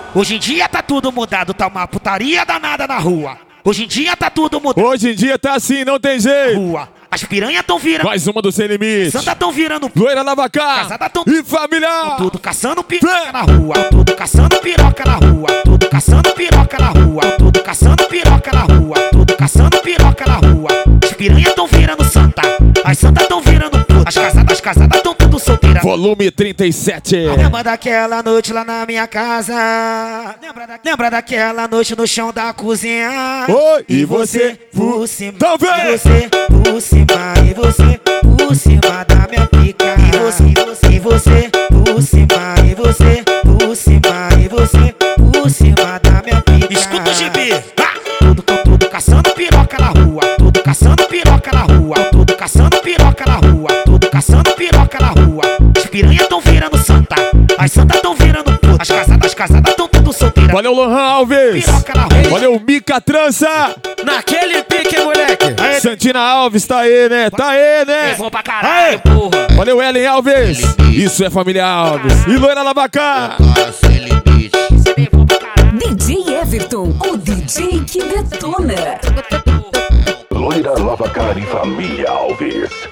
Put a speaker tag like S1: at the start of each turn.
S1: Hoje em dia tá tudo mudado, tá uma putaria danada na rua. Hoje em dia tá tudo mudado.
S2: Hoje em dia tá assim, não tem jeito.
S1: Rua. As piranhas tão virando.
S2: Mais uma do Sem Limites.
S1: Santa tão virando.
S2: Loira Lavacá.
S1: Casada tão.
S2: E família.
S1: Tudo caçando piroca na rua. Tudo caçando piroca na rua. Tudo caçando piroca na rua. Tudo caçando piroca na rua. Tudo caçando piroca na rua. As piranhas tão virando santa. As santas tão virando puta. As casadas tão tudo solteira.
S2: Volume 37.
S1: Lembra daquela noite lá na minha casa? Lembra daquela noite no chão da cozinha?
S2: Oi, e você
S1: por cima.
S2: Tá vendo?
S1: E você por cima. E você por cima da minha pica. E você por cima. E você por cima. E você por cima da minha pica. Escuta o gibi. Tudo caçando piroca na rua. Tudo caçando piroca na rua. Tudo caçando piroca na rua. Tudo caçando piroca na rua. As piranhas tão virando santa. As santas tão virando puta. As casadas tão tudo solteira.
S2: Valeu, Lohan Alves.
S1: Piroca na rua.
S2: Valeu, Mica Trança.
S3: Naquele pique, moleque.
S2: Santina Alves, tá aí, né? Tá aí, né?
S1: Vou pra caralho, porra.
S2: Valeu, Ellen Alves. Isso é família Alves. E Loira Lavacá.
S4: DJ Everton, o DJ que detona.
S5: Loira Lavacá e família Alves.